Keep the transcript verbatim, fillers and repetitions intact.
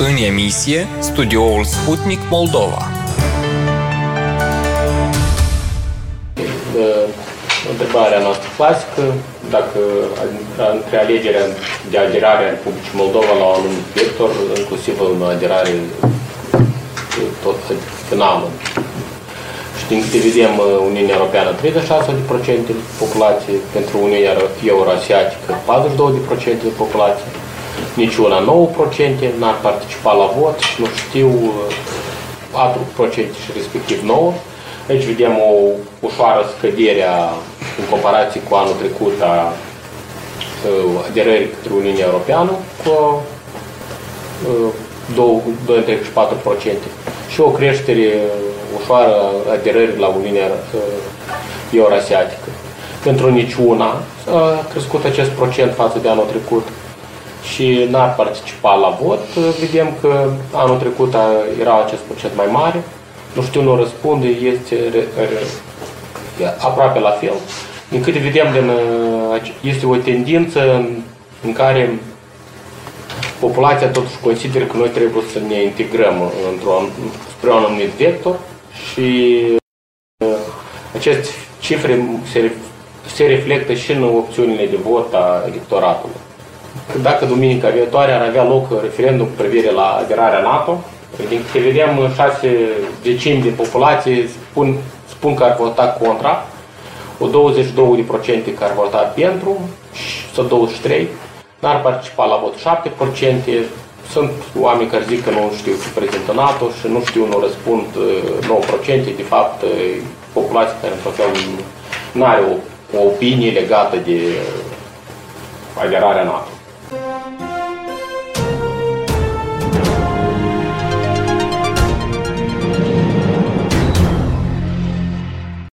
În emisie, studioul Sputnik Moldova. Întrebarea noastră clasică, dacă între alegerea de aderare a Republicii Moldova la un anumit vector, inclusiv în aderare tot finală. Și din câte vedem, Uniunea Europeană treizeci și șase la sută populație, pentru Uniunea Eurasiatică patruzeci și doi la sută de populație, niciuna nouă la sută n-ar participa la vot și nu știu patru la sută și respectiv nouă la sută. Aici vedem o ușoară scădere în comparație cu anul trecut a aderării către Uniunea Europeană cu doi virgulă treizeci și patru la sută și o creștere ușoară a aderării la Uniunea Eurasiatică. Pentru niciuna a crescut acest procent față de anul trecut și n-ar participa la vot. Vedem că anul trecut era acest procent mai mare. Nu știu, nu răspunde, este aproape la fel. Din câte vedem, este o tendință în care populația totuși consideră că noi trebuie să ne integrăm într-un, spre un anumit vector și aceste cifre se, se reflectă și în opțiunile de vot a electoratului. Dacă duminica viitoare ar avea loc referendum cu privire la aderarea NATO, din câte vedem, șase decimi de populație spun, spun că ar vota contra, o douăzeci și doi la sută care ar vota pentru, sau douăzeci și trei la sută n-ar participa la vot, șapte la sută. Sunt oameni care zic că nu știu ce prezintă NATO și nu știu, nu răspund nouă la sută. De fapt, populația care într-un fel nu are o, o opinie legată de aderarea NATO.